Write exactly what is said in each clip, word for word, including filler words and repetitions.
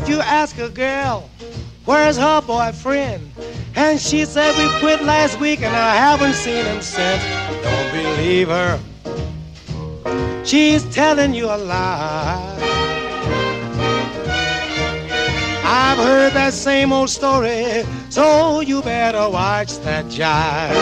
If you ask a girl, where's her boyfriend? And she said we quit last week and I haven't seen him since. Don't believe her. She's telling you a lie. I've heard that same old story, so you better watch that jive.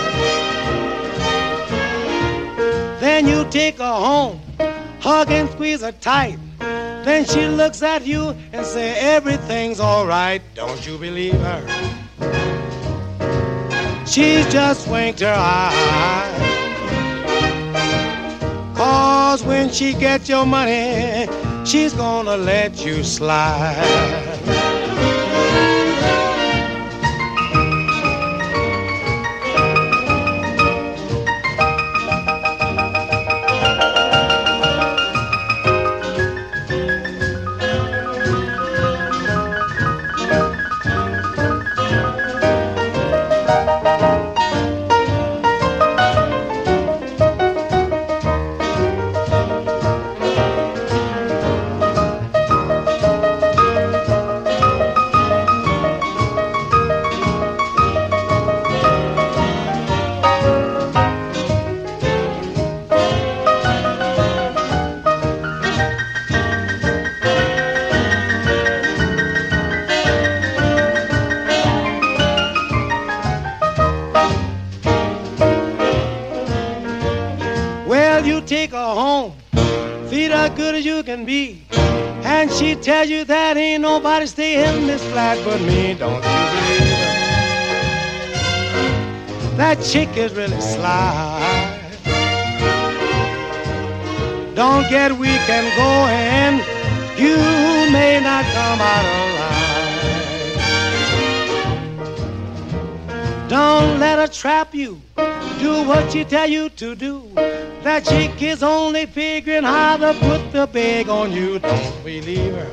Then you take her home, hug and squeeze her tight. Then she looks at you and say everything's all right. Don't you believe her? She's just winked her eye. 'Cause when she gets your money, she's gonna let you slide. Take her home, feed her good as you can be, and she tell you that ain't nobody stay in this flat but me. Don't you believe her? That chick is really sly. Don't get weak and go and you may not come out alive. Don't let her trap you. Do what she tell you to do. That chick is only figuring how to put the bag on you. Don't believe her,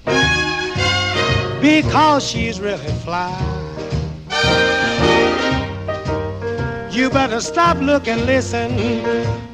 because she's really fly. You better stop, look, and listen